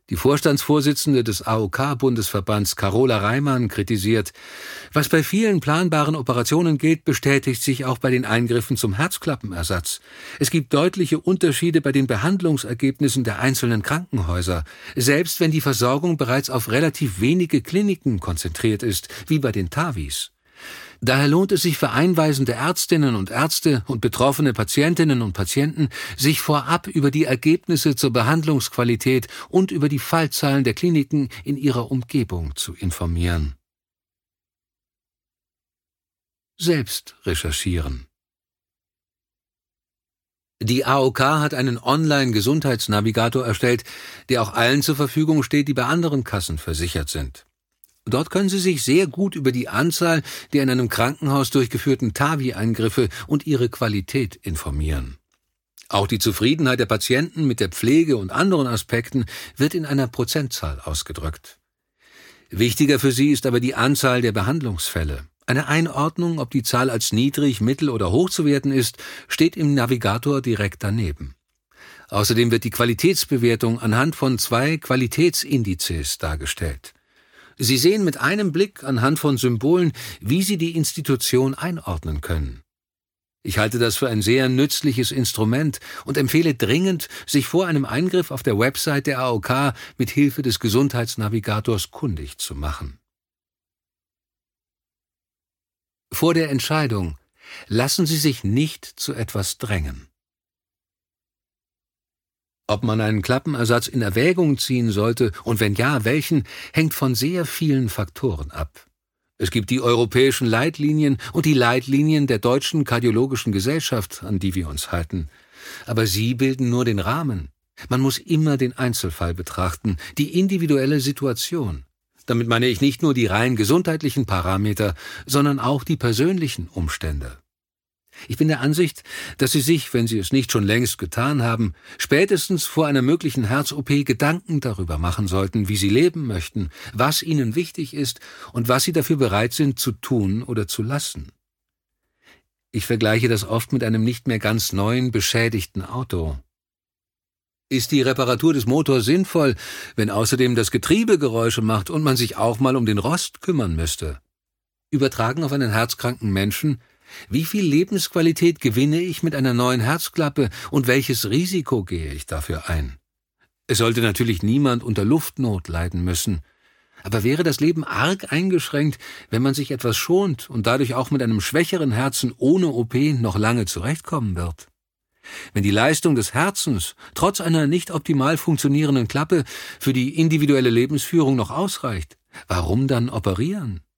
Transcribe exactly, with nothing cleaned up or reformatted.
Die Vorstandsvorsitzende des A O K-Bundesverbands Carola Reimann kritisiert: Was bei vielen planbaren Operationen gilt, bestätigt sich auch bei den Eingriffen zum Herzklappenersatz. Es gibt deutliche Unterschiede bei den Behandlungsergebnissen der einzelnen Krankenhäuser, selbst wenn die Versorgung bereits auf relativ wenige Kliniken konzentriert ist, wie bei den TAVIs. Daher lohnt es sich für einweisende Ärztinnen und Ärzte und betroffene Patientinnen und Patienten, sich vorab über die Ergebnisse zur Behandlungsqualität und über die Fallzahlen der Kliniken in ihrer Umgebung zu informieren. Selbst recherchieren. Die A O K hat einen Online-Gesundheitsnavigator erstellt, der auch allen zur Verfügung steht, die bei anderen Kassen versichert sind. Dort können Sie sich sehr gut über die Anzahl der in einem Krankenhaus durchgeführten TAVI-Eingriffe und ihre Qualität informieren. Auch die Zufriedenheit der Patienten mit der Pflege und anderen Aspekten wird in einer Prozentzahl ausgedrückt. Wichtiger für Sie ist aber die Anzahl der Behandlungsfälle. Eine Einordnung, ob die Zahl als niedrig, mittel oder hoch zu werten ist, steht im Navigator direkt daneben. Außerdem wird die Qualitätsbewertung anhand von zwei Qualitätsindizes dargestellt. Sie sehen mit einem Blick anhand von Symbolen, wie Sie die Institution einordnen können. Ich halte das für ein sehr nützliches Instrument und empfehle dringend, sich vor einem Eingriff auf der Website der A O K mit Hilfe des Gesundheitsnavigators kundig zu machen. Vor der Entscheidung: Lassen Sie sich nicht zu etwas drängen. Ob man einen Klappenersatz in Erwägung ziehen sollte und wenn ja, welchen, hängt von sehr vielen Faktoren ab. Es gibt die europäischen Leitlinien und die Leitlinien der Deutschen Kardiologischen Gesellschaft, an die wir uns halten. Aber sie bilden nur den Rahmen. Man muss immer den Einzelfall betrachten, die individuelle Situation. Damit meine ich nicht nur die rein gesundheitlichen Parameter, sondern auch die persönlichen Umstände. Ich bin der Ansicht, dass Sie sich, wenn Sie es nicht schon längst getan haben, spätestens vor einer möglichen Herz-O P Gedanken darüber machen sollten, wie Sie leben möchten, was Ihnen wichtig ist und was Sie dafür bereit sind zu tun oder zu lassen. Ich vergleiche das oft mit einem nicht mehr ganz neuen, beschädigten Auto. Ist die Reparatur des Motors sinnvoll, wenn außerdem das Getriebe Geräusche macht und man sich auch mal um den Rost kümmern müsste? Übertragen auf einen herzkranken Menschen: Wie viel Lebensqualität gewinne ich mit einer neuen Herzklappe und welches Risiko gehe ich dafür ein? Es sollte natürlich niemand unter Luftnot leiden müssen. Aber wäre das Leben arg eingeschränkt, wenn man sich etwas schont und dadurch auch mit einem schwächeren Herzen ohne O P noch lange zurechtkommen wird? Wenn die Leistung des Herzens trotz einer nicht optimal funktionierenden Klappe für die individuelle Lebensführung noch ausreicht, warum dann operieren?